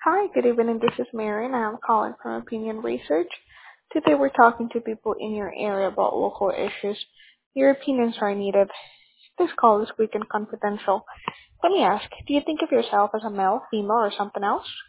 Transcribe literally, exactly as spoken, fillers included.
Hi, good evening. This is Mary, and I'm calling from Opinion Research. Today we're talking to people in your area about local issues. Your opinions are needed. This call is quick and confidential. Let me ask, do you think of yourself as a male, female, or something else?